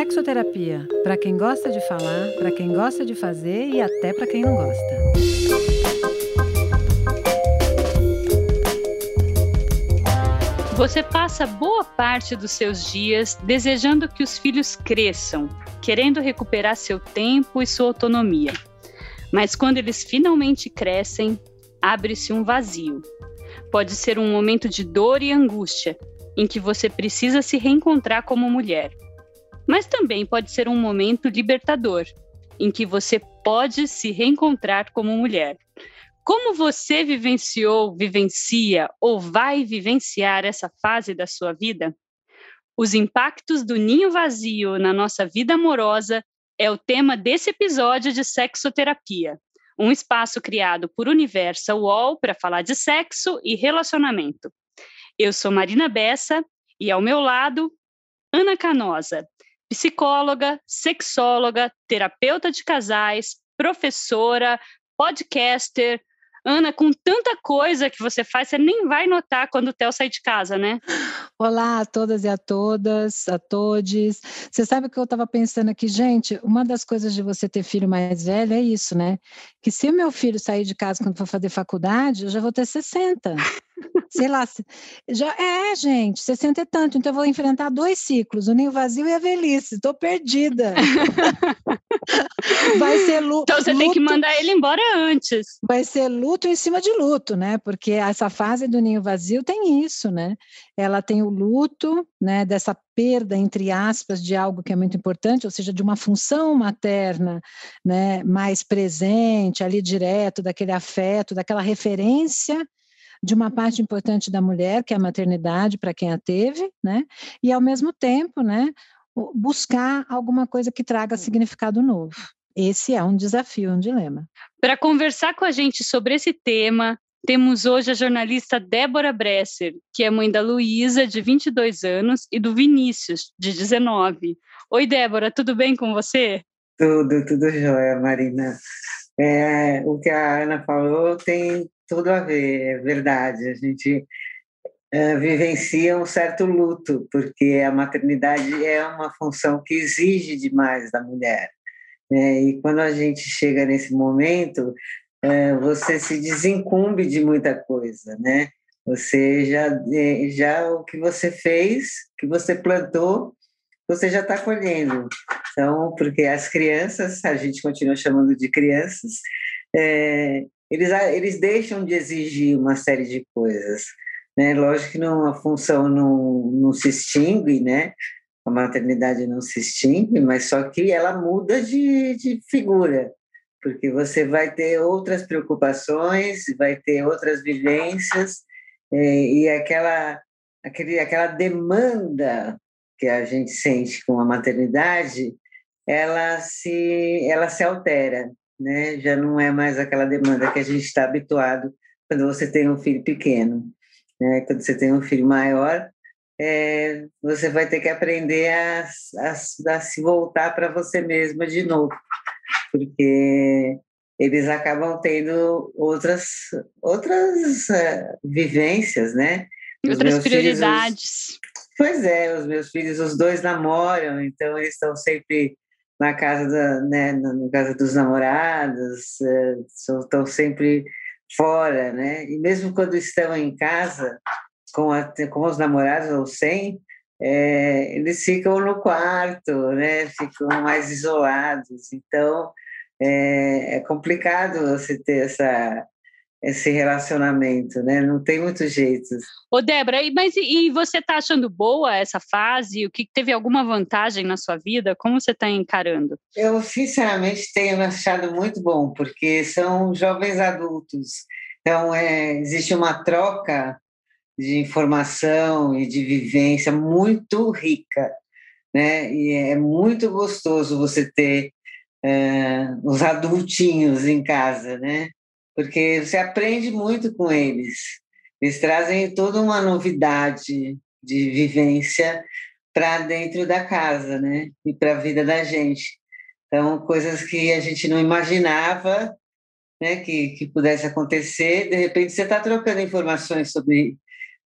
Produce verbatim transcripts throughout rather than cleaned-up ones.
Sexoterapia, para quem gosta de falar, para quem gosta de fazer e até para quem não gosta. Você passa boa parte dos seus dias desejando que os filhos cresçam, querendo recuperar seu tempo e sua autonomia. Mas quando eles finalmente crescem, abre-se um vazio. Pode ser um momento de dor e angústia, em que você precisa se reencontrar como mulher. Mas também pode ser um momento libertador, em que você pode se reencontrar como mulher. Como você vivenciou, vivencia ou vai vivenciar essa fase da sua vida? Os impactos do ninho vazio na nossa vida amorosa é o tema desse episódio de Sexoterapia, um espaço criado por Universal U O L para falar de sexo e relacionamento. Eu sou Marina Bessa e ao meu lado, Ana Canosa, psicóloga, sexóloga, terapeuta de casais, professora, podcaster. Ana, com tanta coisa que você faz, você nem vai notar quando o Theo sair de casa, né? Olá a todas e a todas, a todes. Você sabe o que eu estava pensando aqui, gente? Uma das coisas de você ter filho mais velho é isso, né? Que se o meu filho sair de casa quando for fazer faculdade, eu já vou ter sessenta. Sei lá, já é, gente, sessenta é tanto, então eu vou enfrentar dois ciclos, o ninho vazio e a velhice, estou perdida. Vai ser lu- então você luto. tem que mandar ele embora antes. Vai ser luto em cima de luto, né? Porque essa fase do ninho vazio tem isso, né? Ela tem o luto, né? Dessa perda, entre aspas, de algo que é muito importante, ou seja, de uma função materna, né? Mais presente, ali direto, daquele afeto, daquela referência de uma parte importante da mulher, que é a maternidade, para quem a teve, né? E, ao mesmo tempo, né? Buscar alguma coisa que traga significado novo. Esse é um desafio, um dilema. Para conversar com a gente sobre esse tema, temos hoje a jornalista Débora Bresser, que é mãe da Luísa, de vinte e dois anos, e do Vinícius, de dezenove. Oi, Débora, tudo bem com você? Tudo, tudo jóia, Marina. É, o que a Ana falou tem tudo a ver, é verdade. A gente é, vivencia um certo luto, porque a maternidade é uma função que exige demais da mulher. É, e quando a gente chega nesse momento, é, você se desincumbe de muita coisa, né? Você já, é, já o que você fez, que você plantou, você já está colhendo. Então, porque as crianças, a gente continua chamando de crianças, é, eles, eles deixam de exigir uma série de coisas, né? Lógico que não, a função não, não se extingue, né? A maternidade não se extingue, mas só que ela muda de, de figura, porque você vai ter outras preocupações, vai ter outras vivências, é, e aquela, aquele, aquela demanda que a gente sente com a maternidade, ela se, ela se altera, né? Já não é mais aquela demanda que a gente está habituado quando você tem um filho pequeno, né? Quando você tem um filho maior, é, você vai ter que aprender a, a, a se voltar para você mesma de novo, porque eles acabam tendo outras, outras uh, vivências, né? Os outras prioridades. Filhos, pois é, os meus filhos, os dois namoram, então eles estão sempre na casa, da, né, na casa dos namorados, uh, estão sempre fora, né? E mesmo quando estão em casa, Com, a, com os namorados ou sem, é, eles ficam no quarto, né? Ficam mais isolados. Então, é, é complicado você ter essa, esse relacionamento, né? Não tem muito jeito. Ô, Débora, mas e, e você está achando boa essa fase? O que teve alguma vantagem na sua vida? Como você está encarando? Eu, sinceramente, tenho achado muito bom, porque são jovens adultos. Então, é, existe uma troca de informação e de vivência muito rica, né? E é muito gostoso você ter é, os adultinhos em casa, né? Porque você aprende muito com eles. Eles trazem toda uma novidade de vivência para dentro da casa, né? E para a vida da gente. Então, coisas que a gente não imaginava, né, que, que pudesse acontecer, de repente você está trocando informações sobre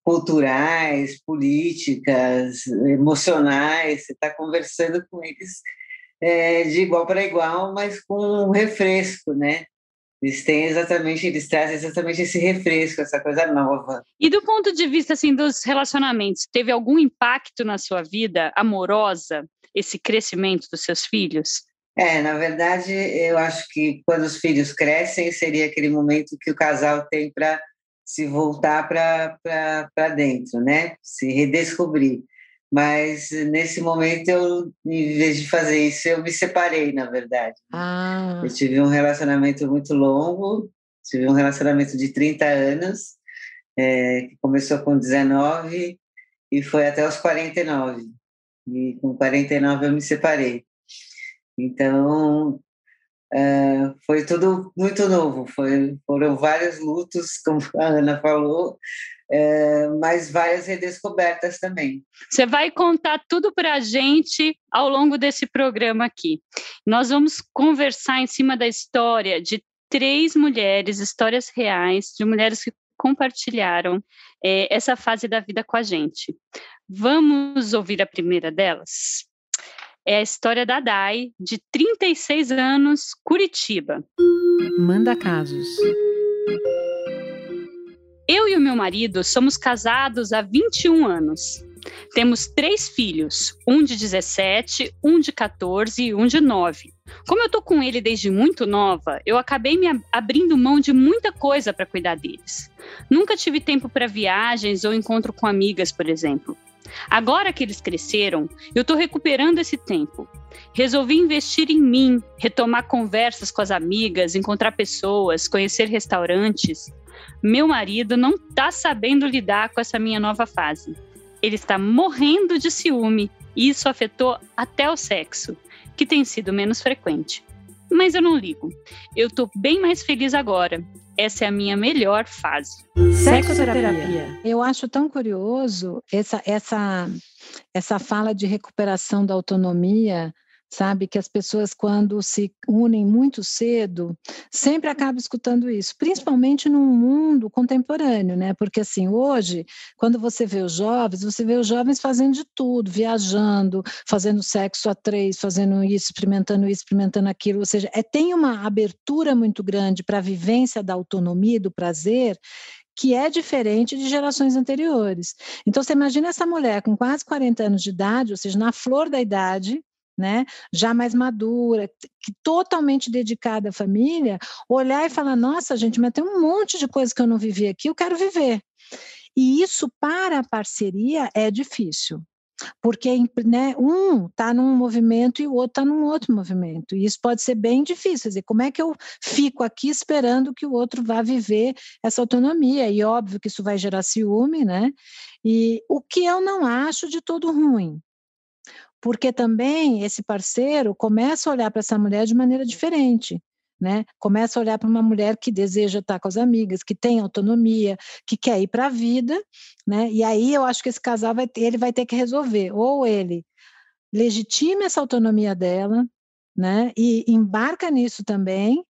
culturais, políticas, emocionais, você está conversando com eles é, de igual para igual, mas com um refresco, né? Eles têm exatamente, eles trazem exatamente esse refresco, essa coisa nova. E do ponto de vista assim dos relacionamentos, teve algum impacto na sua vida amorosa esse crescimento dos seus filhos? É, na verdade, eu acho que quando os filhos crescem seria aquele momento que o casal tem para se voltar para dentro, né? Se redescobrir. Mas nesse momento, eu, em vez de fazer isso, eu me separei, na verdade. Ah. Eu tive um relacionamento muito longo, tive um relacionamento de trinta anos, é, que começou com dezenove e foi até os quarenta e nove. E com quarenta e nove eu me separei. Então, é, foi tudo muito novo, foi, foram vários lutos, como a Ana falou, É, mas várias redescobertas também. Você vai contar tudo para a gente ao longo desse programa aqui. Nós vamos conversar em cima da história de três mulheres, histórias reais, de mulheres que compartilharam é, essa fase da vida com a gente. Vamos ouvir a primeira delas? É a história da Dai, de trinta e seis anos, Curitiba. Manda casos. Eu e o meu marido somos casados há vinte e um anos. Temos três filhos, um de dezessete, um de quatorze e um de nove. Como eu estou com ele desde muito nova, eu acabei me abrindo mão de muita coisa para cuidar deles. Nunca tive tempo para viagens ou encontro com amigas, por exemplo. Agora que eles cresceram, eu estou recuperando esse tempo. Resolvi investir em mim, retomar conversas com as amigas, encontrar pessoas, conhecer restaurantes. Meu marido não está sabendo lidar com essa minha nova fase. Ele está morrendo de ciúme e isso afetou até o sexo, que tem sido menos frequente. Mas eu não ligo. Eu estou bem mais feliz agora. Essa é a minha melhor fase. Sexoterapia. Eu acho tão curioso essa, essa, essa fala de recuperação da autonomia, sabe? Que as pessoas, quando se unem muito cedo, sempre acabam escutando isso, principalmente num mundo contemporâneo, né? Porque, assim, hoje, quando você vê os jovens, você vê os jovens fazendo de tudo, viajando, fazendo sexo a três, fazendo isso, experimentando isso, experimentando aquilo, ou seja, é, tem uma abertura muito grande para a vivência da autonomia e do prazer, que é diferente de gerações anteriores. Então, você imagina essa mulher com quase quarenta anos de idade, ou seja, na flor da idade, né, já mais madura, que totalmente dedicada à família, olhar e falar, nossa, gente, mas tem um monte de coisa que eu não vivi aqui, eu quero viver. E isso, para a parceria, é difícil. Porque, né, um está num movimento e o outro está num outro movimento. E isso pode ser bem difícil. Quer dizer, como é que eu fico aqui esperando que o outro vá viver essa autonomia? E óbvio que isso vai gerar ciúme, né? E o que eu não acho de todo ruim. Porque também esse parceiro começa a olhar para essa mulher de maneira diferente, né? Começa a olhar para uma mulher que deseja estar com as amigas, que tem autonomia, que quer ir para a vida, né? E aí eu acho que esse casal vai ter, ele vai ter que resolver, ou ele legitima essa autonomia dela, né? E embarca nisso também,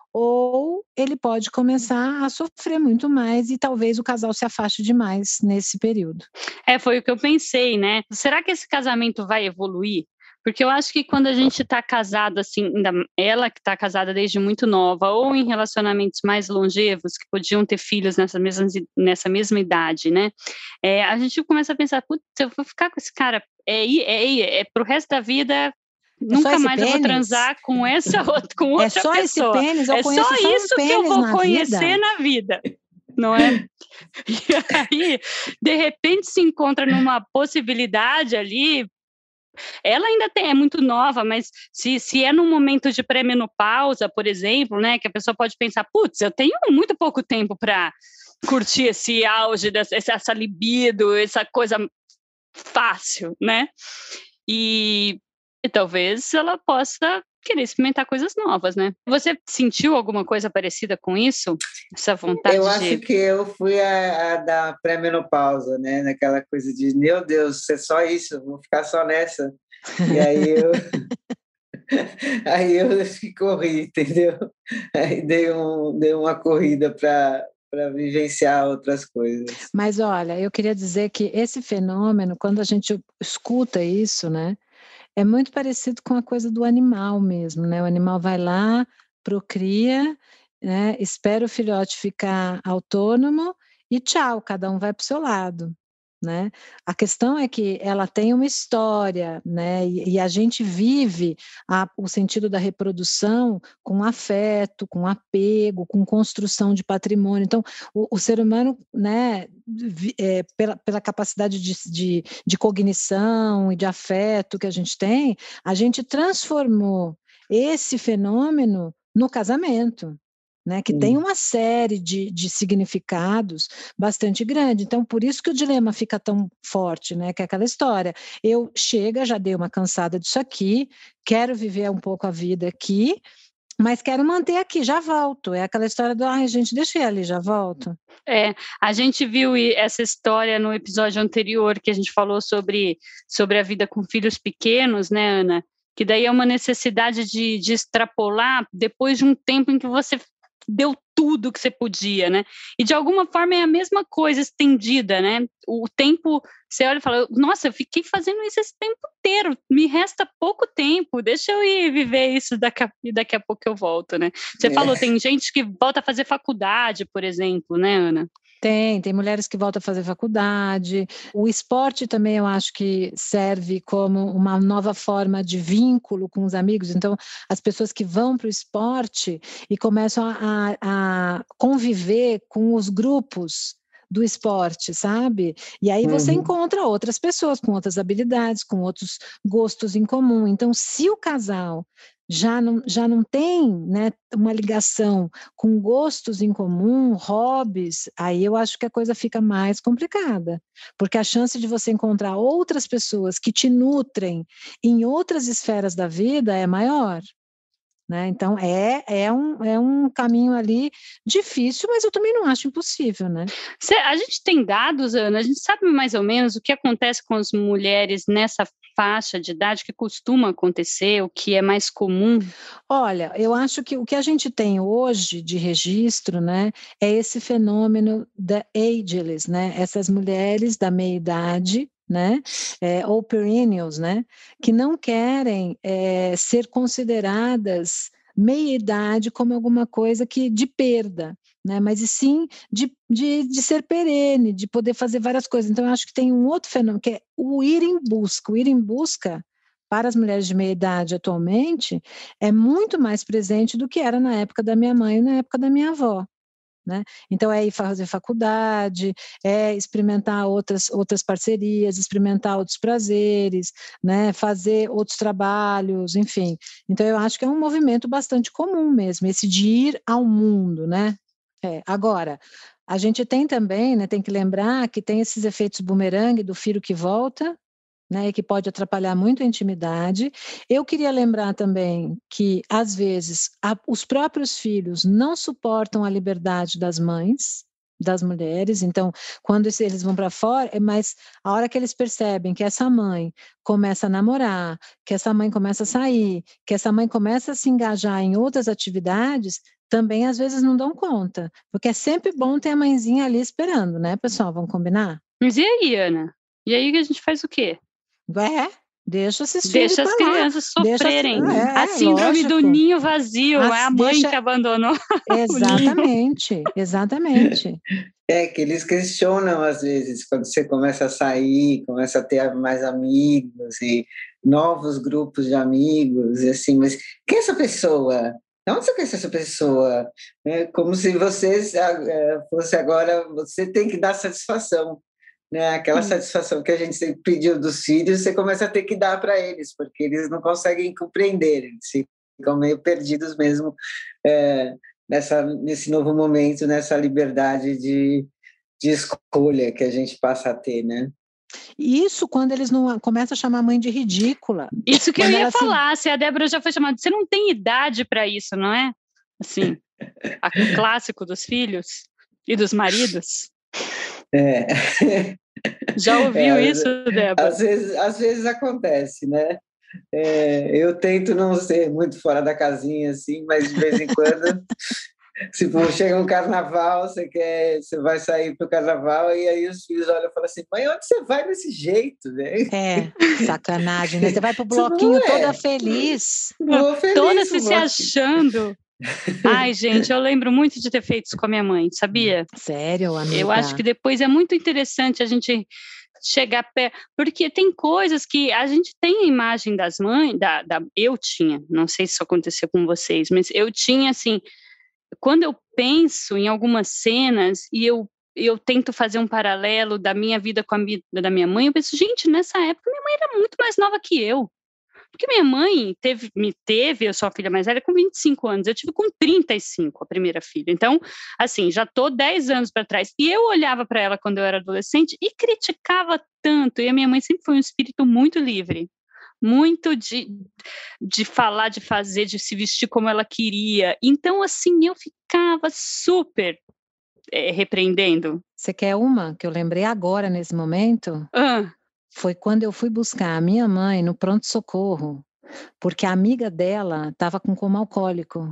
ou ele pode começar a sofrer muito mais e talvez o casal se afaste demais nesse período. É, foi o que eu pensei, né? Será que esse casamento vai evoluir? Porque eu acho que quando a gente está casado, assim, ainda ela que está casada desde muito nova, ou em relacionamentos mais longevos, que podiam ter filhos nessa mesma, nessa mesma idade, né? É, a gente começa a pensar, putz, eu vou ficar com esse cara, é, é, é, é pro resto da vida... Nunca mais pênis? eu vou transar com essa outra, com outra é só pessoa. Esse pênis, eu é só isso um que eu vou conhecer vida. na vida, não é? E aí, de repente, se encontra numa possibilidade ali. Ela ainda tem, é muito nova, mas se, se é num momento de pré-menopausa, por exemplo, né, que a pessoa pode pensar, putz, eu tenho muito pouco tempo para curtir esse auge, dessa, essa libido, essa coisa fácil, né? E E talvez ela possa querer experimentar coisas novas, né? Você sentiu alguma coisa parecida com isso? Essa vontade eu de... Eu acho que eu fui a, a da pré-menopausa, né? Naquela coisa de, meu Deus, é só isso, vou ficar só nessa. E aí eu... aí eu corri, entendeu? Aí dei, um, dei uma corrida para para vivenciar outras coisas. Mas olha, eu queria dizer que esse fenômeno, quando a gente escuta isso, né, é muito parecido com a coisa do animal mesmo, né? O animal vai lá, procria, né, espera o filhote ficar autônomo e tchau, cada um vai para o seu lado, né? A questão é que ela tem uma história, né? E, e a gente vive a, o sentido da reprodução com afeto, com apego, com construção de patrimônio. Então, o, o ser humano, né, é, pela, pela capacidade de, de, de cognição e de afeto que a gente tem, a gente transformou esse fenômeno no casamento, né, que hum. tem uma série de, de significados bastante grande. Então, por isso que o dilema fica tão forte, né, que é aquela história. Eu chego, já dei uma cansada disso aqui, quero viver um pouco a vida aqui, mas quero manter aqui, já volto. É aquela história do, ai, gente, deixa eu ir ali, já volto. É, a gente viu essa história no episódio anterior, que a gente falou sobre, sobre a vida com filhos pequenos, né, Ana? Que daí é uma necessidade de, de extrapolar depois de um tempo em que você deu tudo que você podia, né? E de alguma forma é a mesma coisa estendida, né? O tempo, você olha e fala, nossa, eu fiquei fazendo isso esse tempo inteiro, me resta pouco tempo, deixa eu ir viver isso daqui a, e daqui a pouco eu volto, né? Você é. falou, tem gente que volta a fazer faculdade, por exemplo, né, Ana? Tem, tem mulheres que voltam a fazer faculdade. O esporte também eu acho que serve como uma nova forma de vínculo com os amigos. Então, as pessoas que vão para o esporte e começam a, a conviver com os grupos do esporte, sabe? E aí você uhum. encontra outras pessoas com outras habilidades, com outros gostos em comum. Então, se o casal já não, já não tem, né, uma ligação com gostos em comum, hobbies, aí eu acho que a coisa fica mais complicada, porque a chance de você encontrar outras pessoas que te nutrem em outras esferas da vida é maior. Né? Então, é, é, um, é um caminho ali difícil, mas eu também não acho impossível, né? A gente tem dados, Ana, a gente sabe mais ou menos o que acontece com as mulheres nessa faixa de idade, que costuma acontecer, o que é mais comum? Olha, eu acho que o que a gente tem hoje de registro, né, é esse fenômeno da ageless, né? Essas mulheres da meia-idade, né, é, ou perennials, né, que não querem é, ser consideradas meia-idade como alguma coisa que de perda, né, mas e sim de, de, de ser perene, de poder fazer várias coisas. Então, eu acho que tem um outro fenômeno, que é o ir em busca. O ir em busca, para as mulheres de meia-idade atualmente, é muito mais presente do que era na época da minha mãe e na época da minha avó. Né? Então, é ir fazer faculdade, é experimentar outras, outras parcerias, experimentar outros prazeres, né? Fazer outros trabalhos, enfim. Então, eu acho que é um movimento bastante comum mesmo, esse de ir ao mundo, né? É, agora, a gente tem também, né, tem que lembrar que tem esses efeitos bumerangue do filho que volta, né, que pode atrapalhar muito a intimidade. Eu queria lembrar também que, às vezes, a, os próprios filhos não suportam a liberdade das mães, das mulheres, então, quando eles vão para fora, é mais a hora que eles percebem que essa mãe começa a namorar, que essa mãe começa a sair, que essa mãe começa a se engajar em outras atividades, também às vezes não dão conta, porque é sempre bom ter a mãezinha ali esperando, né, pessoal? Vamos combinar? Mas e aí, Ana? E aí a gente faz o quê? É, deixa esses Deixa as crianças sofrerem. Deixa, é, a síndrome lógico. do ninho vazio, as, é a mãe deixa... que abandonou. Exatamente, exatamente. É que eles questionam às vezes, quando você começa a sair, começa a ter mais amigos e novos grupos de amigos, e assim, mas quem é essa pessoa? De onde você conhece essa pessoa? É como se você fosse agora, você tem que dar satisfação. Né? Aquela hum. satisfação que a gente sempre pediu dos filhos, você começa a ter que dar para eles, porque eles não conseguem compreender, eles ficam meio perdidos mesmo é, nessa, nesse novo momento, nessa liberdade de, de escolha que a gente passa a ter, né? Isso quando eles não começam a chamar a mãe de ridícula. Isso que eu ia falar, se... se a Débora já foi chamada, você não tem idade para isso, não é? Assim, o clássico dos filhos e dos maridos. É. Já ouviu é, isso, Débora? Às vezes, às vezes acontece, né? É, eu tento não ser muito fora da casinha, assim, mas de vez em quando Se for, chega um carnaval, você quer, você vai sair para o carnaval e aí os filhos olham e falam assim, mãe, onde você vai desse jeito, né? É, sacanagem, né? Você vai pro bloquinho é. toda feliz. Vou feliz toda se, se bloquinho. achando. Ai, gente, eu lembro muito de ter feito isso com a minha mãe, sabia? Sério, amiga? Eu acho que depois é muito interessante a gente chegar perto, porque tem coisas que a gente tem a imagem das mães, da, da, eu tinha, não sei se isso aconteceu com vocês, mas eu tinha assim, quando eu penso em algumas cenas e eu, eu tento fazer um paralelo da minha vida com a vida da minha mãe, eu penso, gente, nessa época minha mãe era muito mais nova que eu. Porque minha mãe teve, me teve, eu sou a filha mais velha, com vinte e cinco anos, eu tive com trinta e cinco a primeira filha. Então, assim, já estou dez anos para trás. E eu olhava para ela quando eu era adolescente e criticava tanto. E a minha mãe sempre foi um espírito muito livre. Muito de, de falar, de fazer, de se vestir como ela queria. Então, assim, eu ficava super é, repreendendo. Você quer uma que eu lembrei agora, nesse momento? Ah. Foi quando eu fui buscar a minha mãe no pronto-socorro, porque a amiga dela estava com coma alcoólico,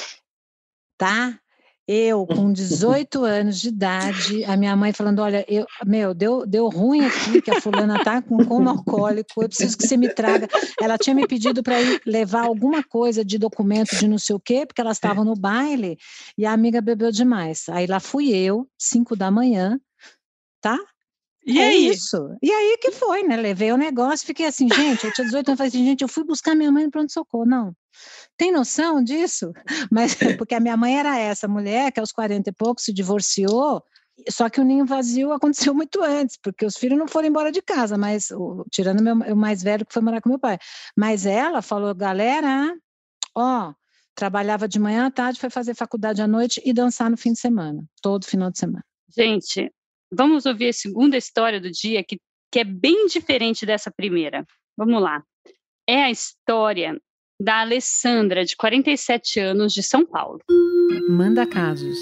tá? Eu, com dezoito anos de idade, a minha mãe falando, olha, eu, meu, deu, deu ruim aqui, que a fulana tá com coma alcoólico, eu preciso que você me traga. Ela tinha me pedido para ir levar alguma coisa de documento de não sei o quê, porque elas estavam no baile, e a amiga bebeu demais. Aí lá fui eu, cinco da manhã, tá? E é aí? isso. E aí que foi, né? Levei o negócio, fiquei assim, gente, eu tinha dezoito anos, falei assim, gente, eu fui buscar minha mãe no pronto-socorro. Não. Tem noção disso? Mas porque a minha mãe era essa mulher que aos quarenta e poucos se divorciou, só que o ninho vazio aconteceu muito antes, porque os filhos não foram embora de casa, mas o, tirando meu, o mais velho que foi morar com meu pai. Mas ela falou, galera, ó, trabalhava de manhã à tarde, foi fazer faculdade à noite e dançar no fim de semana, todo final de semana. Gente, vamos ouvir a segunda história do dia, que, que é bem diferente dessa primeira. Vamos lá. É a história da Alessandra, de quarenta e sete anos, de São Paulo. Manda casos.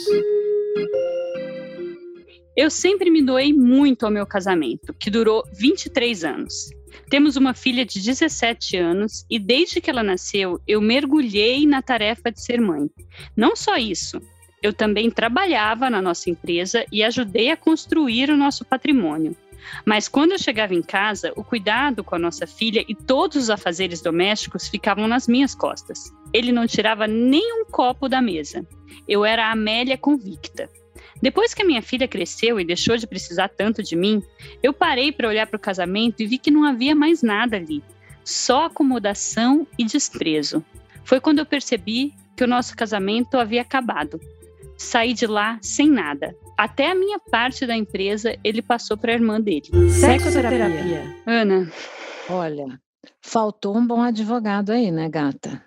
Eu sempre me doei muito ao meu casamento, que durou vinte e três anos. Temos uma filha de dezessete anos e desde que ela nasceu, eu mergulhei na tarefa de ser mãe. Não só isso, eu também trabalhava na nossa empresa e ajudei a construir o nosso patrimônio. Mas quando eu chegava em casa, o cuidado com a nossa filha e todos os afazeres domésticos ficavam nas minhas costas. Ele não tirava nem um copo da mesa. Eu era a Amélia convicta. Depois que a minha filha cresceu e deixou de precisar tanto de mim, eu parei para olhar para o casamento e vi que não havia mais nada ali. Só acomodação e desprezo. Foi quando eu percebi que o nosso casamento havia acabado. Saí de lá sem nada. Até a minha parte da empresa ele passou para a irmã dele. Sexoterapia. Ana. Olha, faltou um bom advogado aí, né, gata?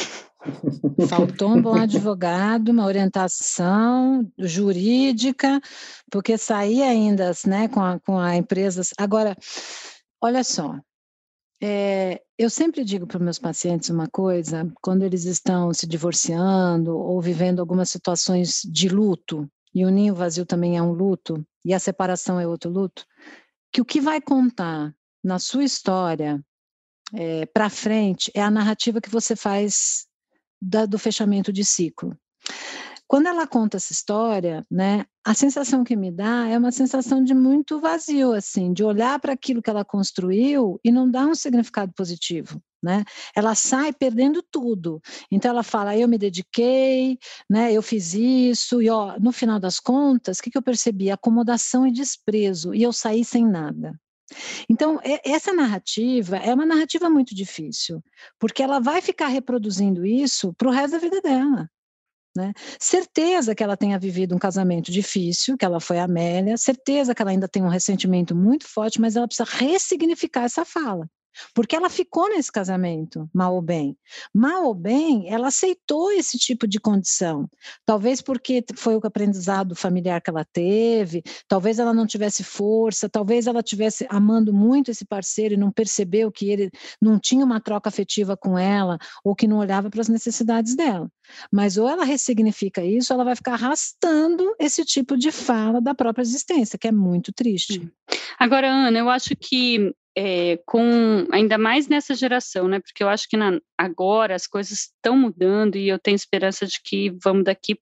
Faltou um bom advogado, uma orientação jurídica, porque sair ainda, né, com a, com a empresa. Agora, olha só, é, eu sempre digo para os meus pacientes uma coisa, quando eles estão se divorciando ou vivendo algumas situações de luto, e o ninho vazio também é um luto, e a separação é outro luto, que o que vai contar na sua história é, para frente é a narrativa que você faz da, do fechamento de ciclo. Quando ela conta essa história, né, a sensação que me dá é uma sensação de muito vazio, assim, de olhar para aquilo que ela construiu e não dar um significado positivo, né? Ela sai perdendo tudo. Então ela fala, eu me dediquei, né, eu fiz isso, e ó, no final das contas, o que, que eu percebi? Acomodação e desprezo, e eu saí sem nada. Então, essa narrativa é uma narrativa muito difícil, porque ela vai ficar reproduzindo isso para o resto da vida dela. Né? Certeza que ela tenha vivido um casamento difícil, que ela foi Amélia, certeza que ela ainda tem um ressentimento muito forte, mas ela precisa ressignificar essa fala. Porque ela ficou nesse casamento, mal ou bem. Mal ou bem, ela aceitou esse tipo de condição. Talvez porque foi o aprendizado familiar que ela teve, talvez ela não tivesse força, talvez ela estivesse amando muito esse parceiro e não percebeu que ele não tinha uma troca afetiva com ela, ou que não olhava para as necessidades dela. Mas ou ela ressignifica isso, ou ela vai ficar arrastando esse tipo de fala da própria existência, que é muito triste. Agora, Ana, eu acho que É, com, ainda mais nessa geração, né? Porque eu acho que na, agora as coisas estão mudando e eu tenho esperança de que vamos daqui para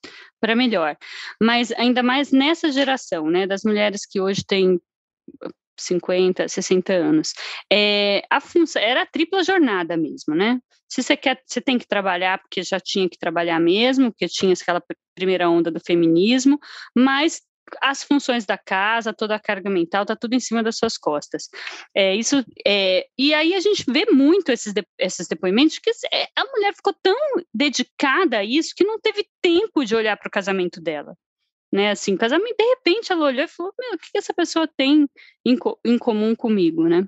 para melhor. Mas ainda mais nessa geração, né, das mulheres que hoje têm cinquenta, sessenta anos. É, a função era a tripla jornada mesmo, né? Se você quer, você tem que trabalhar, porque já tinha que trabalhar mesmo, porque tinha aquela primeira onda do feminismo, mas as funções da casa, toda a carga mental, tá tudo em cima das suas costas. É, isso, é, e aí a gente vê muito esses, de, esses depoimentos, que a mulher ficou tão dedicada a isso que não teve tempo de olhar para o casamento dela. Né, assim, casamento, de repente ela olhou e falou, meu, o que essa pessoa tem em, co em comum comigo, né?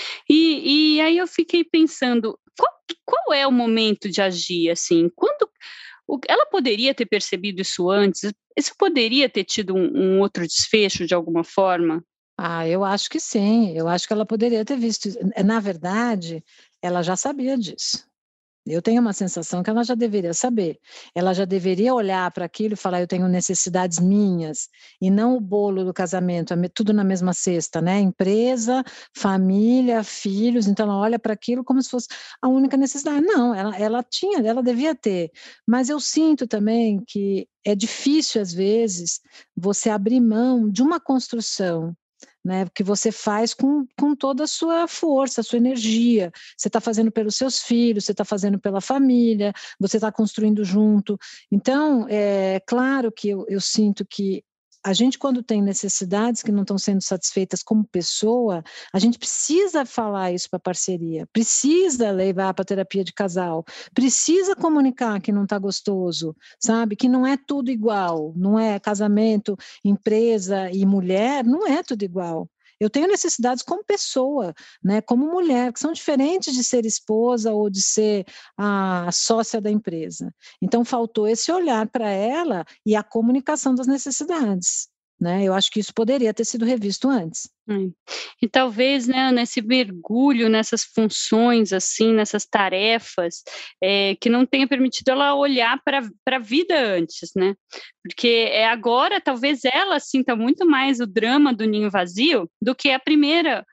E, e aí eu fiquei pensando, qual, qual é o momento de agir, assim? Quando o, ela poderia ter percebido isso antes? Isso poderia ter tido um, um outro desfecho de alguma forma? Ah, eu acho que sim, eu acho que ela poderia ter visto. Na verdade, ela já sabia disso. Eu tenho uma sensação que ela já deveria saber. Ela já deveria olhar para aquilo e falar, eu tenho necessidades minhas, e não o bolo do casamento, tudo na mesma cesta, né? Empresa, família, filhos, então ela olha para aquilo como se fosse a única necessidade. Não, ela, ela tinha, ela devia ter. Mas eu sinto também que é difícil, às vezes, você abrir mão de uma construção, né, que você faz com, com toda a sua força, a sua energia. Você está fazendo pelos seus filhos, você está fazendo pela família, você está construindo junto. Então, é claro que eu, eu sinto que a gente, quando tem necessidades que não estão sendo satisfeitas como pessoa, a gente precisa falar isso para a parceria, precisa levar para a terapia de casal, precisa comunicar que não está gostoso, sabe? Que não é tudo igual, não é casamento, empresa e mulher, não é tudo igual. Eu tenho necessidades como pessoa, né, como mulher, que são diferentes de ser esposa ou de ser a sócia da empresa. Então, faltou esse olhar para ela e a comunicação das necessidades, né? Eu acho que isso poderia ter sido revisto antes. Hum. E talvez, né, nesse mergulho, nessas funções, assim, nessas tarefas, é, que não tenha permitido ela olhar para a vida antes, né? Porque é agora, talvez ela sinta muito mais o drama do ninho vazio do que a primeira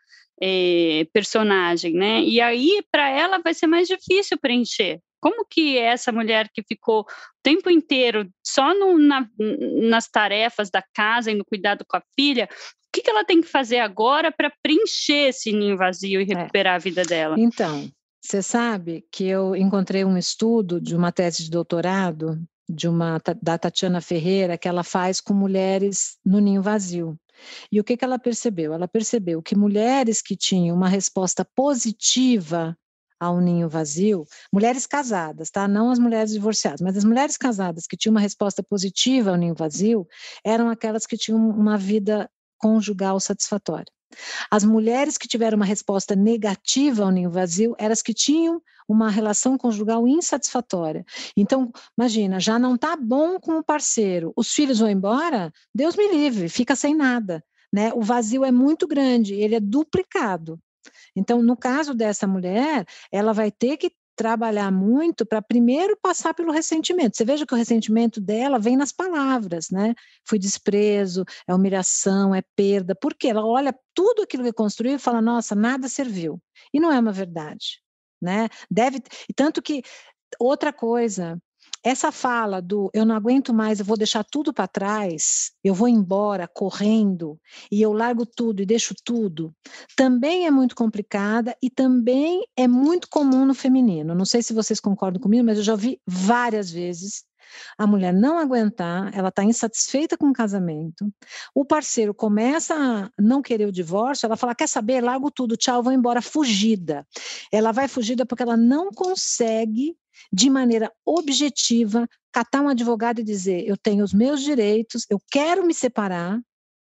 é, personagem, né? E aí, para ela, vai ser mais difícil preencher. Como que essa mulher que ficou o tempo inteiro só no, na, nas tarefas da casa e no cuidado com a filha, o que, que ela tem que fazer agora para preencher esse ninho vazio e recuperar é. a vida dela? Então, você sabe que eu encontrei um estudo de uma tese de doutorado de uma, da Tatiana Ferreira, que ela faz com mulheres no ninho vazio. E o que, que ela percebeu? Ela percebeu que mulheres que tinham uma resposta positiva ao ninho vazio, mulheres casadas, tá? Não as mulheres divorciadas, mas as mulheres casadas que tinham uma resposta positiva ao ninho vazio, eram aquelas que tinham uma vida conjugal satisfatória. As mulheres que tiveram uma resposta negativa ao ninho vazio, eram as que tinham uma relação conjugal insatisfatória. Então, imagina, já não está bom com o parceiro, os filhos vão embora, Deus me livre, fica sem nada, né? O vazio é muito grande, ele é duplicado. Então, no caso dessa mulher, ela vai ter que trabalhar muito para primeiro passar pelo ressentimento. Você veja que o ressentimento dela vem nas palavras, né? Foi desprezo, é humilhação, é perda. Por quê? Ela olha tudo aquilo que construiu e fala, nossa, nada serviu. E não é uma verdade, né? Deve, tanto que, outra coisa, essa fala do eu não aguento mais, eu vou deixar tudo para trás, eu vou embora correndo e eu largo tudo e deixo tudo, também é muito complicada e também é muito comum no feminino. Não sei se vocês concordam comigo, mas eu já vi várias vezes a mulher não aguentar, ela está insatisfeita com o casamento, o parceiro começa a não querer o divórcio, ela fala, quer saber, largo tudo, tchau, vou embora, fugida. Ela vai fugida porque ela não consegue de maneira objetiva, catar um advogado e dizer, eu tenho os meus direitos, eu quero me separar,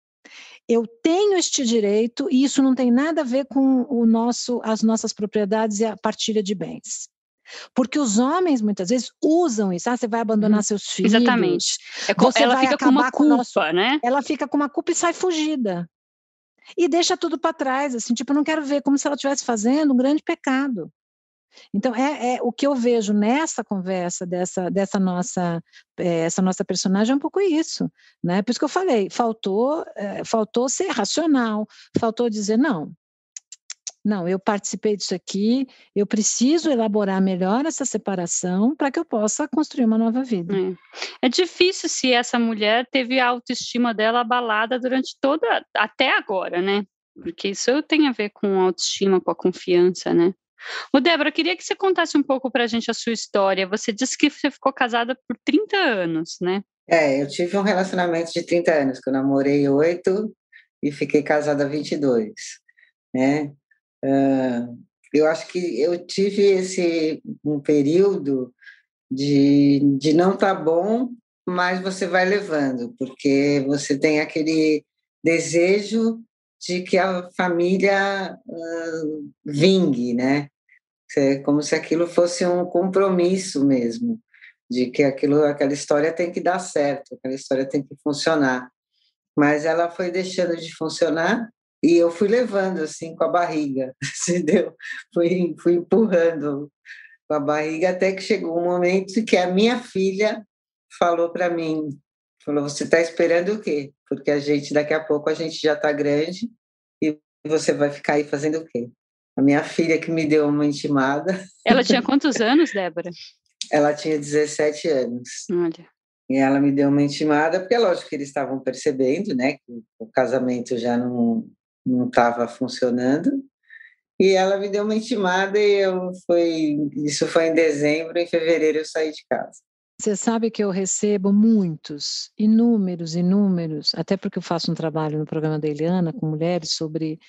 eu tenho este direito e isso não tem nada a ver com o nosso, as nossas propriedades e a partilha de bens. Porque os homens, muitas vezes, usam isso. Ah, você vai abandonar hum, seus filhos. Exatamente. É com, você ela vai fica com uma culpa, com nosso, né? Ela fica com uma culpa e sai fugida. E deixa tudo para trás, assim, tipo, eu não quero ver, como se ela estivesse fazendo um grande pecado. Então, é, é o que eu vejo nessa conversa dessa, dessa nossa, é, essa nossa personagem é um pouco isso, né? Por isso que eu falei, faltou, é, faltou ser racional, faltou dizer, não, não, eu participei disso aqui, eu preciso elaborar melhor essa separação para que eu possa construir uma nova vida. É. é difícil se essa mulher teve a autoestima dela abalada durante toda, até agora, né? Porque isso tem a ver com a autoestima, com a confiança, né? Ô, Débora, eu queria que você contasse um pouco para a gente a sua história. Você disse que você ficou casada por trinta anos, né? É, eu tive um relacionamento de trinta anos, que eu namorei oito e fiquei casada há vinte e dois, né? Uh, eu acho que eu tive esse um período de, de não estar tá bom, mas você vai levando, porque você tem aquele desejo de que a família uh, vingue, né? É como se aquilo fosse um compromisso mesmo, de que aquilo, aquela história tem que dar certo, aquela história tem que funcionar. Mas ela foi deixando de funcionar e eu fui levando assim com a barriga, entendeu? Fui, fui empurrando com a barriga até que chegou um momento que a minha filha falou para mim, falou, você está esperando o quê? Porque a gente, daqui a pouco, a gente já está grande e você vai ficar aí fazendo o quê? A minha filha que me deu uma intimada. Ela tinha quantos anos, Débora? Ela tinha dezessete anos. Olha. E ela me deu uma intimada, porque é lógico que eles estavam percebendo, né, que o casamento já não não estava funcionando. E ela me deu uma intimada e eu fui, isso foi em dezembro, em fevereiro eu saí de casa. Você sabe que eu recebo muitos, inúmeros, inúmeros, até porque eu faço um trabalho no programa da Eliana com mulheres sobre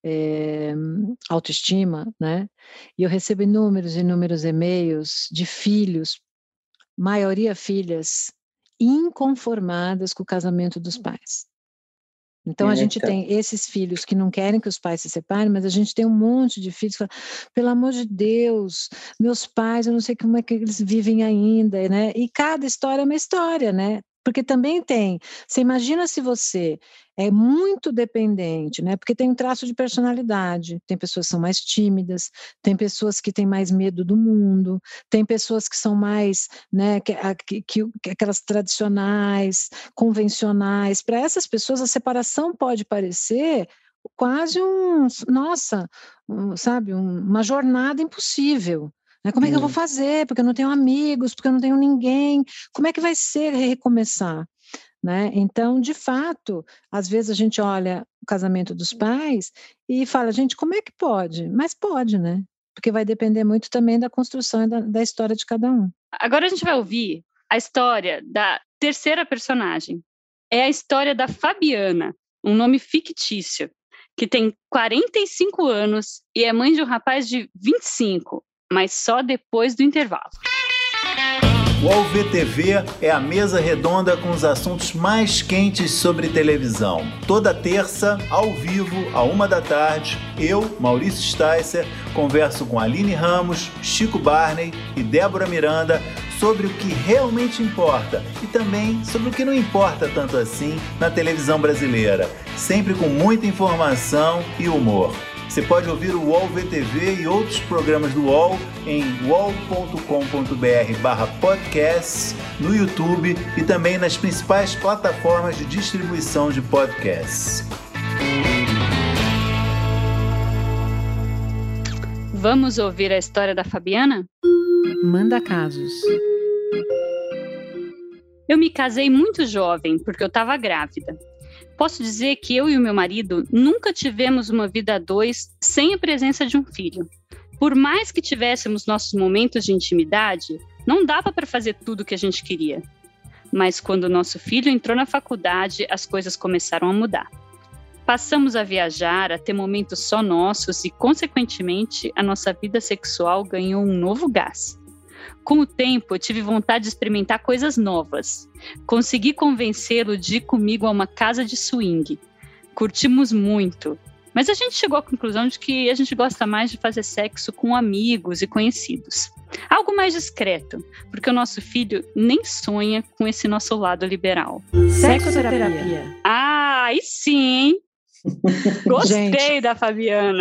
é, autoestima, né? E eu recebo inúmeros, inúmeros e-mails de filhos, maioria filhas, inconformadas com o casamento dos pais. Então, a gente então. tem esses filhos que não querem que os pais se separem, mas a gente tem um monte de filhos que falam, pelo amor de Deus, meus pais, eu não sei como é que eles vivem ainda, né? E cada história é uma história, né? Porque também tem, você imagina se você é muito dependente, né? Porque tem um traço de personalidade, tem pessoas que são mais tímidas, tem pessoas que têm mais medo do mundo, tem pessoas que são mais, né, que, que, que aquelas tradicionais, convencionais. Para essas pessoas a separação pode parecer quase um, nossa, um, sabe, um, uma jornada impossível. Como é que eu vou fazer? Porque eu não tenho amigos, porque eu não tenho ninguém. Como é que vai ser recomeçar? Né? Então, de fato, às vezes a gente olha o casamento dos pais e fala, gente, como é que pode? Mas pode, né? Porque vai depender muito também da construção e da, da história de cada um. Agora a gente vai ouvir a história da terceira personagem. É a história da Fabiana, um nome fictício, que tem quarenta e cinco anos e é mãe de um rapaz de vinte e cinco. Mas só depois do intervalo. O U O L V T V é a mesa redonda com os assuntos mais quentes sobre televisão. Toda terça, ao vivo, à uma da tarde, eu, Maurício Sticer, converso com Aline Ramos, Chico Barney e Débora Miranda sobre o que realmente importa e também sobre o que não importa tanto assim na televisão brasileira, sempre com muita informação e humor. Você pode ouvir o U O L V T V e outros programas do U O L em uol ponto com ponto br barra podcasts, no YouTube e também nas principais plataformas de distribuição de podcasts. Vamos ouvir a história da Fabiana? Manda casos. Eu me casei muito jovem porque eu estava grávida. Posso dizer que eu e o meu marido nunca tivemos uma vida a dois sem a presença de um filho. Por mais que tivéssemos nossos momentos de intimidade, não dava para fazer tudo o que a gente queria. Mas quando o nosso filho entrou na faculdade, as coisas começaram a mudar. Passamos a viajar, a ter momentos só nossos e, consequentemente, a nossa vida sexual ganhou um novo gás. Com o tempo, eu tive vontade de experimentar coisas novas. Consegui convencê-lo de ir comigo a uma casa de swing. Curtimos muito, mas a gente chegou à conclusão de que a gente gosta mais de fazer sexo com amigos e conhecidos. Algo mais discreto, porque o nosso filho nem sonha com esse nosso lado liberal. Sexoterapia. Ah, aí sim, hein? Gostei Gente, da Fabiana.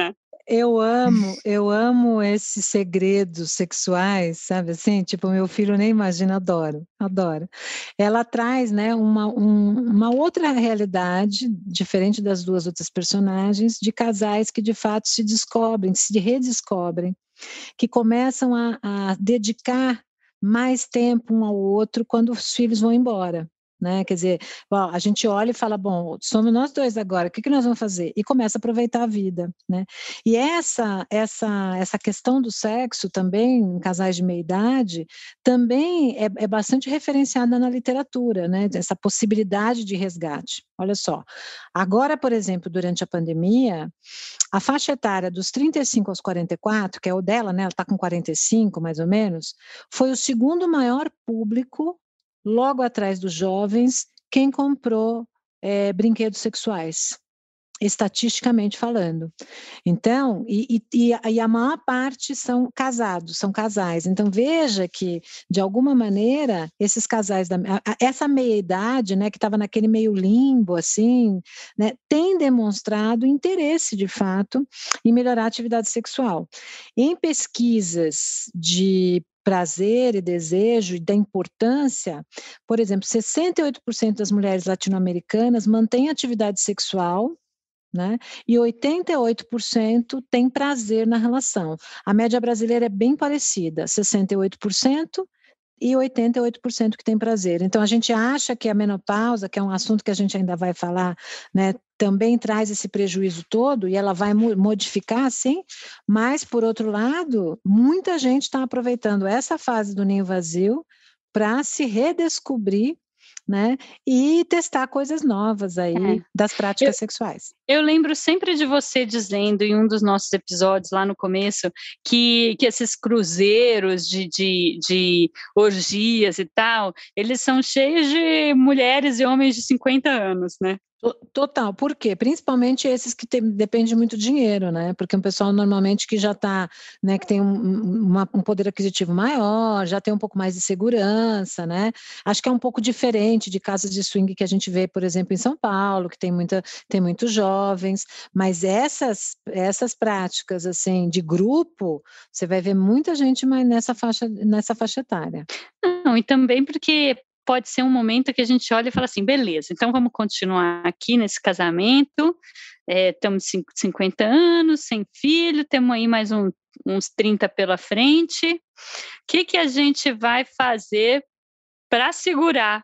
Eu amo, eu amo esses segredos sexuais, sabe assim? Tipo, meu filho nem imagina, adoro, adoro. Ela traz, né, uma, um, uma outra realidade, diferente das duas outras personagens, de casais que de fato se descobrem, se redescobrem, que começam a, a dedicar mais tempo um ao outro quando os filhos vão embora. Né? Quer dizer, bom, a gente olha e fala, bom, somos nós dois agora, o que, que nós vamos fazer? E começa a aproveitar a vida, né? E essa, essa, essa questão do sexo também, em casais de meia-idade, também é, é bastante referenciada na literatura, né? Essa possibilidade de resgate. Olha só, agora, por exemplo, durante a pandemia, a faixa etária dos trinta e cinco aos quarenta e quatro, que é o dela, né? Ela está com quarenta e cinco, mais ou menos, foi o segundo maior público, logo atrás dos jovens, quem comprou é, brinquedos sexuais, estatisticamente falando. Então, e, e, e a maior parte são casados, são casais. Então, veja que, de alguma maneira, esses casais, da, essa meia-idade, né, que estava naquele meio limbo, assim, né, tem demonstrado interesse, de fato, em melhorar a atividade sexual. Em pesquisas de prazer e desejo e da importância, por exemplo, sessenta e oito por cento das mulheres latino-americanas mantêm atividade sexual, né? E oitenta e oito por cento tem prazer na relação. A média brasileira é bem parecida, sessenta e oito por cento e oitenta e oito por cento que tem prazer. Então, a gente acha que a menopausa, que é um assunto que a gente ainda vai falar, né, também traz esse prejuízo todo, e ela vai modificar, sim, mas, por outro lado, muita gente está aproveitando essa fase do ninho vazio para se redescobrir, né, e testar coisas novas aí é. das práticas eu, sexuais. Eu lembro sempre de você dizendo em um dos nossos episódios lá no começo que, que esses cruzeiros de, de, de orgias e tal, eles são cheios de mulheres e homens de cinquenta anos, né? Total, por quê? Principalmente esses que tem, dependem muito de dinheiro, né? Porque um pessoal normalmente que já está, né, que tem um, uma, um poder aquisitivo maior, já tem um pouco mais de segurança, né? Acho que é um pouco diferente de casas de swing que a gente vê, por exemplo, em São Paulo, que tem, muita, tem muitos jovens, mas essas, essas práticas, assim, de grupo, você vai ver muita gente mais nessa faixa, nessa faixa etária. Não, e também porque pode ser um momento que a gente olha e fala assim, beleza, então vamos continuar aqui nesse casamento, estamos é, cinquenta anos, sem filho, temos aí mais um, uns trinta pela frente, o que, que a gente vai fazer para segurar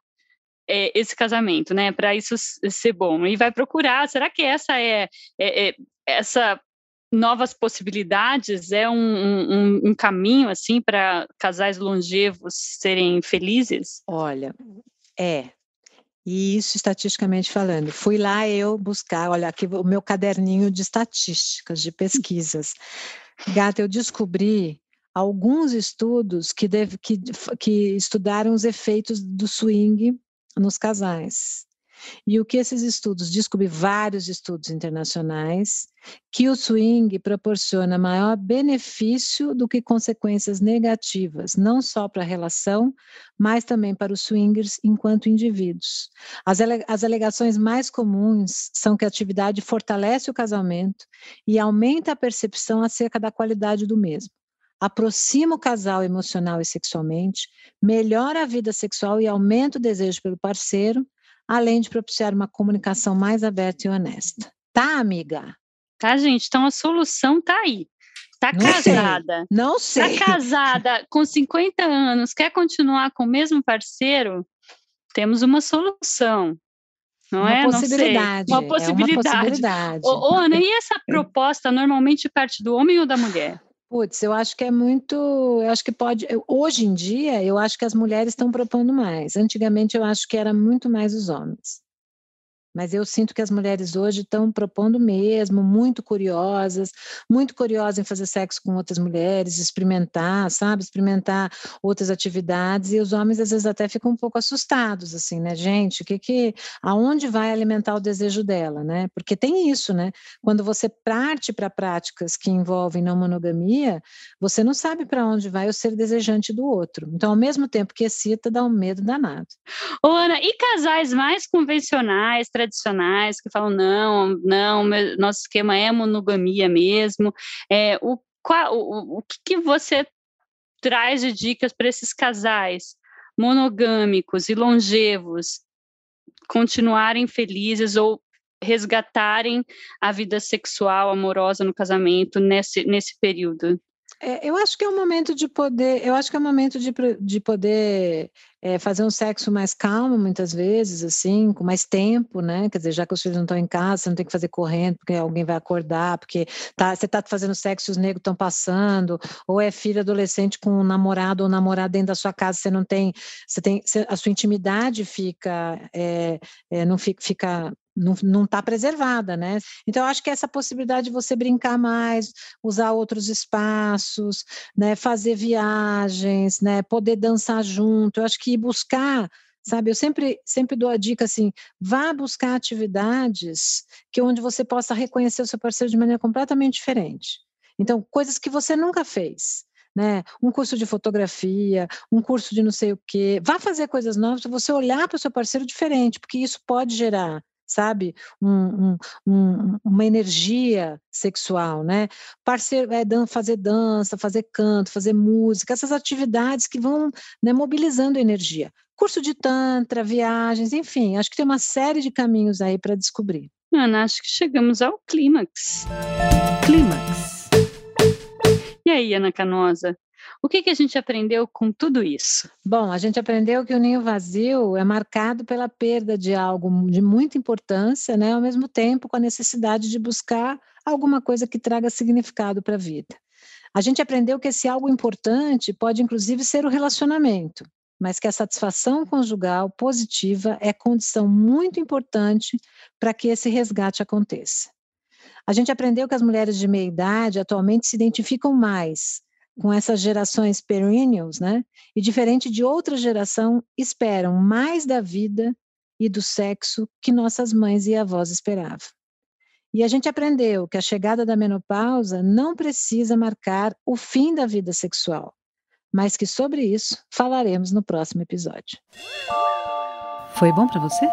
é, esse casamento, né, para isso ser bom? E vai procurar, será que essa é, é, é essa novas possibilidades é um, um, um caminho assim para casais longevos serem felizes? Olha, é. E isso estatisticamente falando. Fui lá eu buscar, olha aqui o meu caderninho de estatísticas, de pesquisas. Gata, eu descobri alguns estudos que, deve, que, que estudaram os efeitos do swing nos casais. E o que esses estudos, descobri vários estudos internacionais, que o swing proporciona maior benefício do que consequências negativas, não só para a relação, mas também para os swingers enquanto indivíduos. As, ale- as alegações mais comuns são que a atividade fortalece o casamento e aumenta a percepção acerca da qualidade do mesmo. Aproxima o casal emocional e sexualmente, melhora a vida sexual e aumenta o desejo pelo parceiro, além de propiciar uma comunicação mais aberta e honesta. Tá, amiga? Tá, gente? Então a solução tá aí. Tá não casada. Sei, não sei. Tá casada com cinquenta anos, quer continuar com o mesmo parceiro? Temos uma solução. Não uma é? Possibilidade. Não sei. Uma possibilidade. É uma possibilidade. Ô, ô, Ana, e essa proposta normalmente parte do homem ou da mulher? Putz, eu acho que é muito, eu acho que pode, eu, hoje em dia, eu acho que as mulheres estão propondo mais. Antigamente, eu acho que era muito mais os homens. Mas eu sinto que as mulheres hoje estão propondo mesmo, muito curiosas, muito curiosas em fazer sexo com outras mulheres, experimentar, sabe? Experimentar outras atividades, e os homens às vezes até ficam um pouco assustados, assim, né? Gente, o que que, aonde vai alimentar o desejo dela, né? Porque tem isso, né? Quando você parte para práticas que envolvem não monogamia, você não sabe para onde vai o ser desejante do outro. Então, ao mesmo tempo que excita, dá um medo danado. Ô, Ana, e casais mais convencionais, tradicionais, tradicionais, que falam, não, não, meu, nosso esquema é monogamia mesmo. É, o, qual, o, o que, que você traz de dicas para esses casais monogâmicos e longevos continuarem felizes ou resgatarem a vida sexual amorosa no casamento nesse, nesse período? É, eu acho que é um momento de poder, eu acho que é um momento de, de poder é, fazer um sexo mais calmo, muitas vezes, assim, com mais tempo, né? Quer dizer, já que os filhos não estão em casa, você não tem que fazer correndo, porque alguém vai acordar, porque tá, você está fazendo sexo e os negros estão passando, ou é filho adolescente com um namorado ou namorada dentro da sua casa, você não tem, você tem, você, a sua intimidade fica, é, é, não fica, fica não está preservada, né? Então, eu acho que essa possibilidade de você brincar mais, usar outros espaços, né? Fazer viagens, né? Poder dançar junto, eu acho que buscar, sabe, eu sempre, sempre dou a dica assim, vá buscar atividades que onde você possa reconhecer o seu parceiro de maneira completamente diferente. Então, coisas que você nunca fez, né? Um curso de fotografia, um curso de não sei o quê, vá fazer coisas novas para você olhar para o seu parceiro diferente, porque isso pode gerar, sabe, um, um, um, uma energia sexual, né? Parceiro, é, dan- fazer dança, fazer canto, fazer música, essas atividades que vão, né, mobilizando energia. Curso de tantra, viagens, enfim, acho que tem uma série de caminhos aí para descobrir. Ana, acho que chegamos ao clímax. Clímax. E aí, Ana Canosa, o que, que a gente aprendeu com tudo isso? Bom, a gente aprendeu que o ninho vazio é marcado pela perda de algo de muita importância, né? Ao mesmo tempo com a necessidade de buscar alguma coisa que traga significado para a vida. A gente aprendeu que esse algo importante pode inclusive ser o relacionamento, mas que a satisfação conjugal positiva é condição muito importante para que esse resgate aconteça. A gente aprendeu que as mulheres de meia idade atualmente se identificam mais com essas gerações perennials, né? E diferente de outra geração, esperam mais da vida e do sexo que nossas mães e avós esperavam. E a gente aprendeu que a chegada da menopausa não precisa marcar o fim da vida sexual, mas que sobre isso falaremos no próximo episódio. Foi bom para você?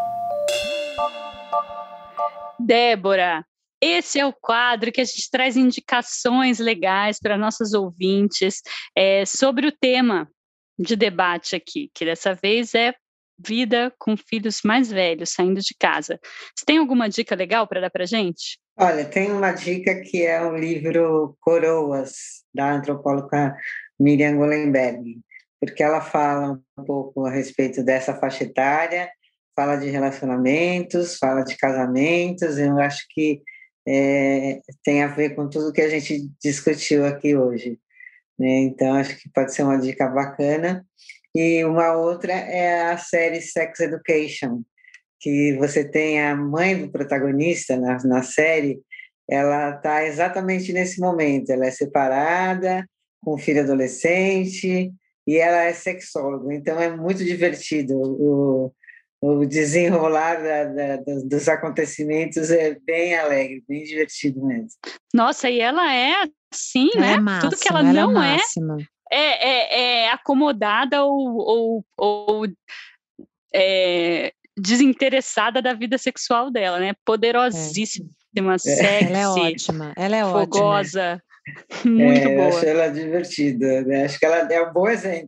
Débora, esse é o quadro que a gente traz indicações legais para nossas ouvintes é, sobre o tema de debate aqui, que dessa vez é vida com filhos mais velhos, saindo de casa. Você tem alguma dica legal para dar para a gente? Olha, tem uma dica que é o livro Coroas, da antropóloga Miriam Gollenberg, porque ela fala um pouco a respeito dessa faixa etária, fala de relacionamentos, fala de casamentos, eu acho que é, tem a ver com tudo que a gente discutiu aqui hoje, né? Então, acho que pode ser uma dica bacana. E uma outra é a série Sex Education, que você tem a mãe do protagonista na, na série, ela está exatamente nesse momento, ela é separada, com um filho adolescente, e ela é sexóloga, então é muito divertido o O desenrolar da, da, dos acontecimentos é bem alegre, bem divertido mesmo. Nossa, e ela é assim, ela né? É máxima, Tudo que ela, ela não é, é, é, é acomodada ou, ou, ou é, desinteressada da vida sexual dela, né? Poderosíssima, é. Sexy, ela é ótima, ela é fogosa, ótima. muito é, boa. Eu acho ela divertida, né? Acho que ela é um bom exemplo.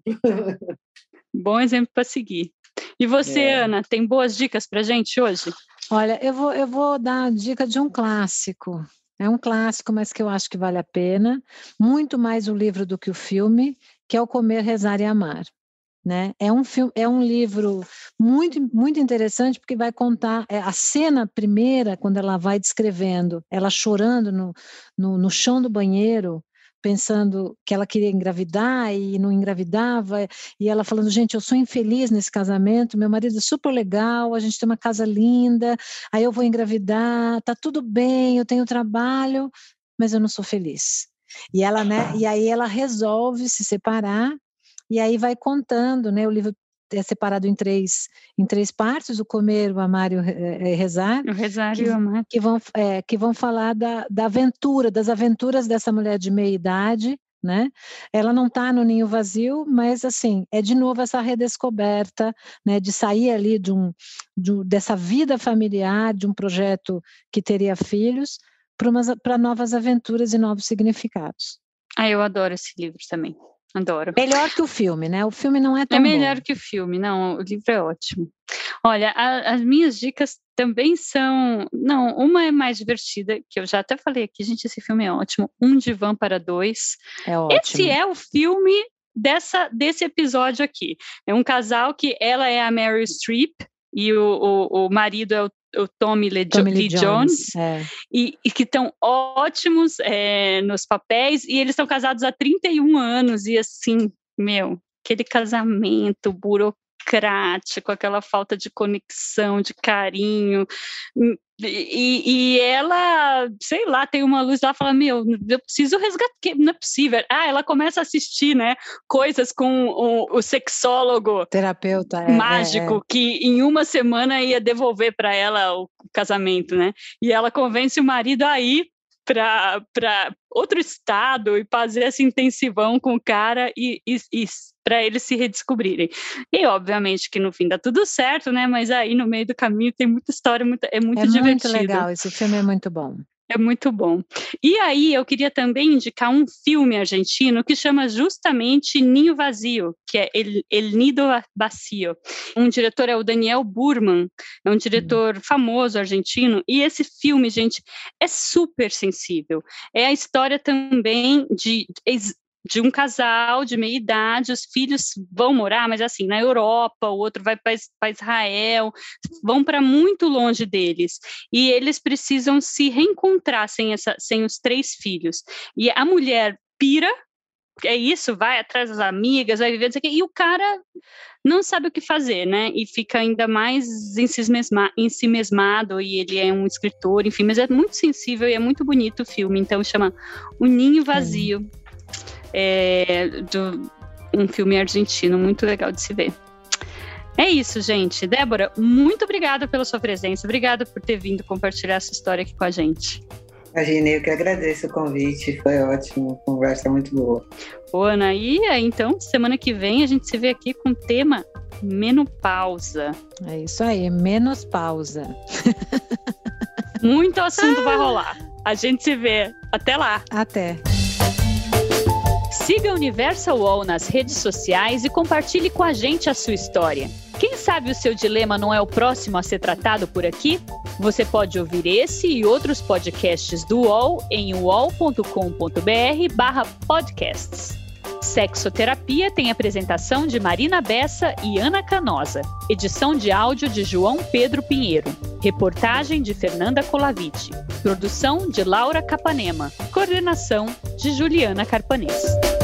Bom exemplo para seguir. E você, é. Ana, tem boas dicas para a gente hoje? Olha, eu vou, eu vou dar a dica de um clássico. É um clássico, mas que eu acho que vale a pena. Muito mais o livro do que o filme, que é o Comer, Rezar e Amar. Né? É, um filme, é um livro muito, muito interessante, porque vai contar é, a cena primeira, quando ela vai descrevendo, ela chorando no, no, no chão do banheiro, pensando que ela queria engravidar e não engravidava, e ela falando, gente, eu sou infeliz nesse casamento, meu marido é super legal, a gente tem uma casa linda, aí eu vou engravidar, tá tudo bem, eu tenho trabalho, mas eu não sou feliz. E, ela, né, e aí ela resolve se separar, e aí vai contando, né, o livro é separado em três, em três partes, o Comer, o Amar e o Rezar, o rezar que, e o amar. Que, vão, é, que vão falar da, da aventura, das aventuras dessa mulher de meia idade, né? Ela não está no ninho vazio, mas assim, é de novo essa redescoberta, né, de sair ali de um, de, dessa vida familiar, de um projeto que teria filhos, para novas aventuras e novos significados. Ah, eu adoro esse livro também. Adoro. Melhor que o filme, né? O filme não é tão bom. É melhor bom. que o filme, não, o livro é ótimo. Olha, a, as minhas dicas também são... Não, uma é mais divertida, que eu já até falei aqui, gente, esse filme é ótimo. Um Divã para Dois. É ótimo. Esse é o filme dessa, desse episódio aqui. É um casal que ela é a Meryl Streep e o, o, o marido é o o Tommy Lee, Tommy Lee Jones, Jones é. e, e que estão ótimos é, nos papéis, e eles estão casados há trinta e um anos, e assim, meu, aquele casamento burocrático, aquela falta de conexão, de carinho, e, e ela, sei lá, tem uma luz lá e fala, meu, eu preciso resgatar, não é possível. Ah, ela começa a assistir, né, coisas com o, o sexólogo terapeuta é, mágico, é, é. que em uma semana ia devolver para ela o casamento, né, e ela convence o marido a ir para outro estado e fazer esse intensivão com o cara e, e, e para eles se redescobrirem. E obviamente que no fim dá tudo certo, né? Mas aí no meio do caminho tem muita história, muita, é muito é divertido. É muito legal, esse filme é muito bom. É muito bom. E aí eu queria também indicar um filme argentino que chama justamente Ninho Vazio, que é El, El Nido Vacío. Um diretor é o Daniel Burman, é um diretor hum. famoso argentino, e esse filme, gente, é super sensível. É a história também de... de um casal de meia idade, os filhos vão morar, mas assim, na Europa, o outro vai para Israel, vão para muito longe deles, e eles precisam se reencontrar sem, essa, sem os três filhos, e a mulher pira, é isso, vai atrás das amigas, vai viver, e o cara não sabe o que fazer, né, e fica ainda mais ensimesmado, e ele é um escritor, enfim, mas é muito sensível e é muito bonito o filme, então chama O Ninho Vazio, hum. É, do, um filme argentino muito legal de se ver. É isso, gente. Débora, muito obrigada pela sua presença, obrigada por ter vindo compartilhar essa história aqui com a gente. Imagina, eu que agradeço o convite, foi ótimo, conversa muito boa. Ô, Ana, e então, semana que vem a gente se vê aqui com o tema menopausa. É isso aí, menos pausa. Muito assunto ah. vai rolar. A gente se vê. Até lá. Até. Siga a Universal UOL nas redes sociais e compartilhe com a gente a sua história. Quem sabe o seu dilema não é o próximo a ser tratado por aqui? Você pode ouvir esse e outros podcasts do U O L em uol ponto com ponto br barra podcasts. Sexoterapia tem apresentação de Marina Bessa e Ana Canosa. Edição de áudio de João Pedro Pinheiro. Reportagem de Fernanda Colaviti. Produção de Laura Capanema. Coordenação de Juliana Carpanês.